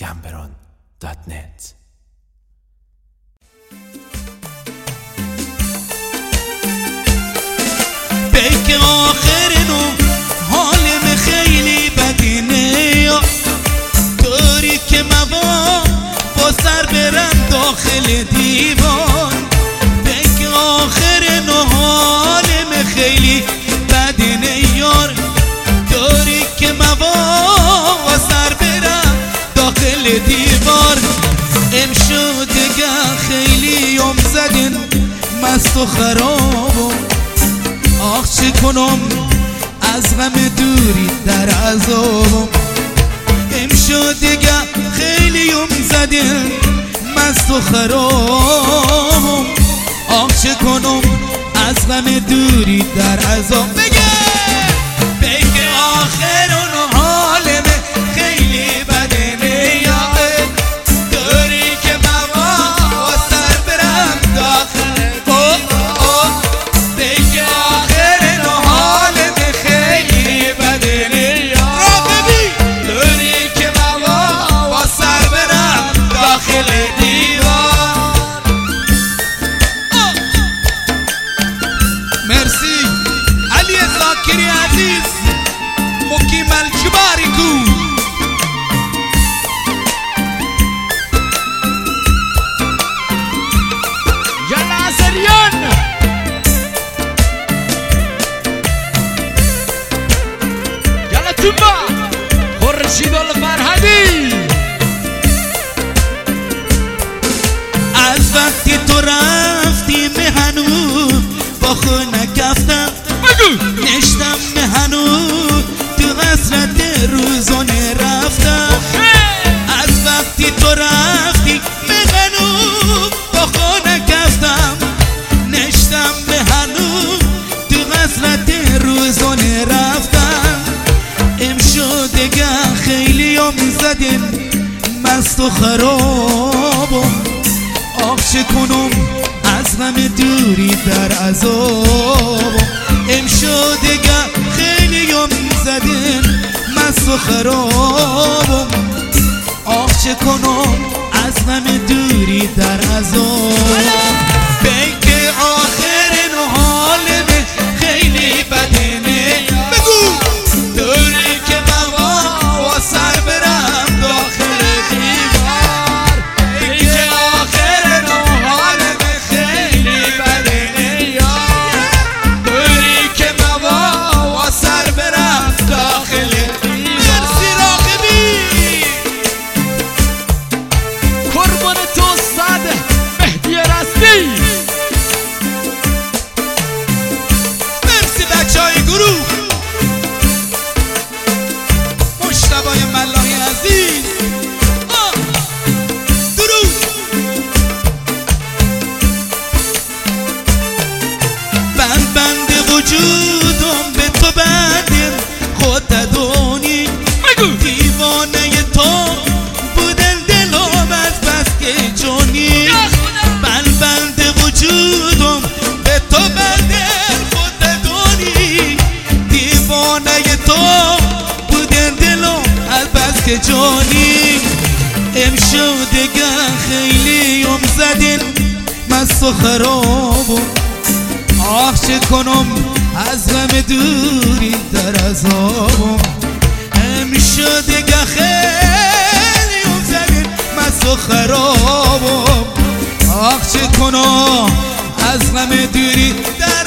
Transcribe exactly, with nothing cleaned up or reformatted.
گمبران دات نت. بیک آخر نو حالم خیلی بدینه، طوری که موام با سر برم داخل دیوان. بیک آخر نو حالم خیلی بدینه یار، طوری که موام با سر برم داخل دیوار. امشو دیگه خیلی ام زدین مست و خرابم، آخ چه کنم از غم دوری در عذابم. امشو دیگه خیلی ام زدین مست و خرابم، آخ چه کنم از غم دوری در عذاب. بگه بگه آخر اون حالم خیلی بدنه یاره، دوری که موا سر برم داخل دیوار. بگه آخر اون حالم خیلی بدنه یاره، دوری که موا سر برم داخل دیوار. مرسی علی زاکری عزیز مقیم الجباری کو. یلا عزریان یلا توبا خورشید الفرهدی. از وقتی تو رفتی مهنو با خونه کفتم، نشتم مهنو تو حسرت روزانه رفتم. از وقتی تو رفتی مهنو با خونه کفتم، نشتم مهنو تو حسرت روزانه رفتم. امشو دیگه خیلی ام زدین مست و خرابم، آخ چه کنم از غم دوری در عذابم. امشو دیگه خیلی ام زدین مست و خرابم، آخ چه کنم از غم دوری در عذابم. بیک آخر نو حالم خیلی بدنه، بگو دوری که موا سر برم داخل دیوار. بیک آخر نو حالم خیلی بدنه یار، دوری که موا سر برم داخل دیوار. مرسی راقبی قربان تو استاد مهدی رستی. مرسی بچه های گروه، مشتبای ملاحی عزیز. آه. درود بند بند وجودم به تو بندیم خود دونی، دیوانه تو بودن دلم از بس که جونی. بند بند وجودم به تو بندیم خود دونی، دیوانه تو بودن دلم از بس که جونی. امشو دیگه خیلی ام زدین مست و خرابم، آخ چه کنم از غم دوری در عذابم. امشو دیگه خیلی ام زدین مست و خرابم، آخ چه کنم از غم دوری در